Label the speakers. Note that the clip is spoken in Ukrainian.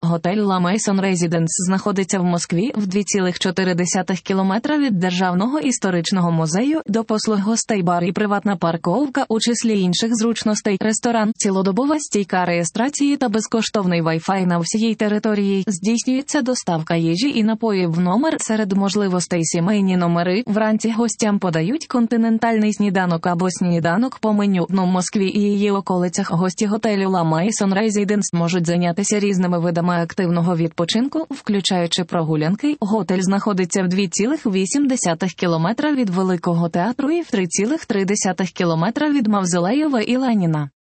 Speaker 1: Готель La Maison Residence знаходиться в Москві в 2,4 кілометра від Державного історичного музею, до послуг гостей бар і приватна парковка, у числі інших зручностей, ресторан, цілодобова стійка реєстрації та безкоштовний Wi-Fi на всій території. Здійснюється доставка їжі і напоїв в номер. Серед можливостей сімейні номери. Вранці гостям подають континентальний сніданок або сніданок по меню. В Москві і її околицях гості готелю La Maison Residence можуть зайнятися різними видами активного відпочинку, включаючи прогулянки. Готель знаходиться в 2,8 кілометра від Великого театру і в 3,3 кілометра від Мавзолеєва і Леніна.